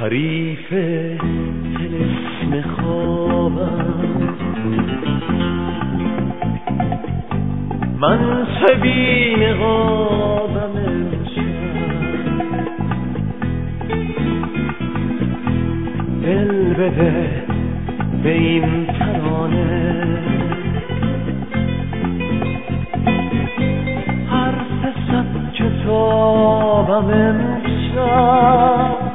حریف طلسم خوابم، من چه بی نقابم امشب، دل بده به این ترانه، حرف سبک کتابم امشب،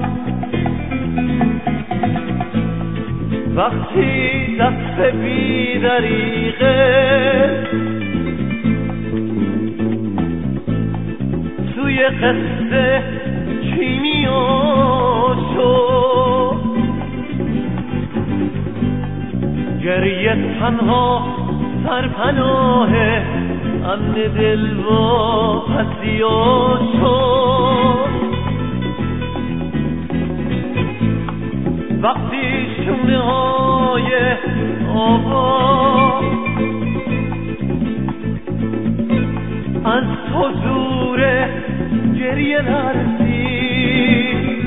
وقتی دست بی دریغه توی قصه کیمیا شد، گریه تنها سرپناه امن دل و پسیا شد، وقتی شونه های آوا از حضور گریه لرزید،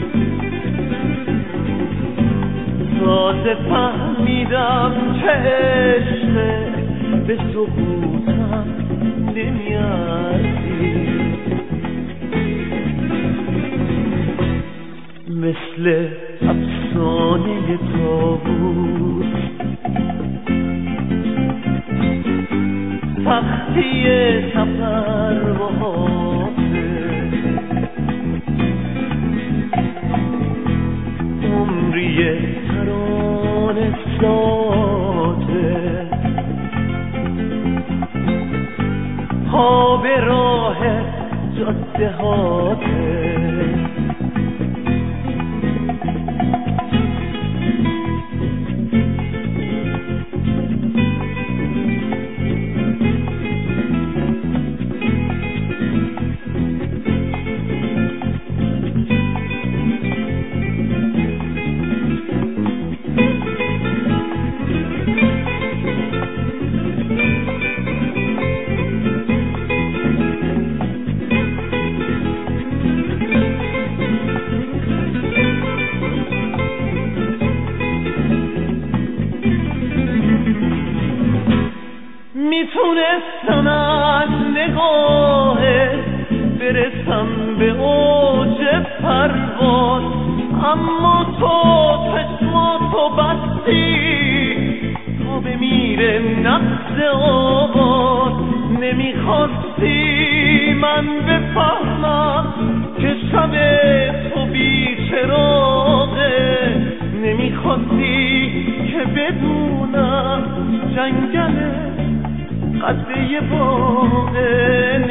تازه فهمیدم که عشق به سقوطم نمیارزید، مثل افسانه طاووس سختی سفر و حاصل، عمری ترانه ساته پا به راه جاده هاته، میتونستم از نگاهت برسم به اوج پرواز، اما تو چشماتو بستی تا بمیره نبض آواز، نمیخواستی من بفهمم که شب تو بی چراغه، نمیخواستی که بدونم جنگل قده باغه،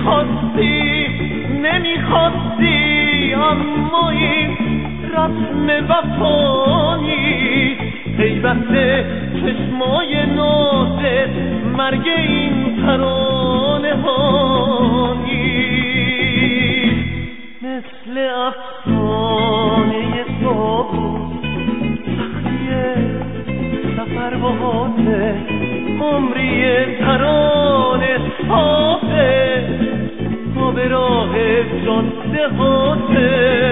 نمیخواستی اما این رسم وفا نیست، غیبت چشمای نازت مرگ این ترانه ها نیست، مثل افسانه طاووس سختی سفر باهاته، عمری ترانه ساخته تا به راه جاده هاته.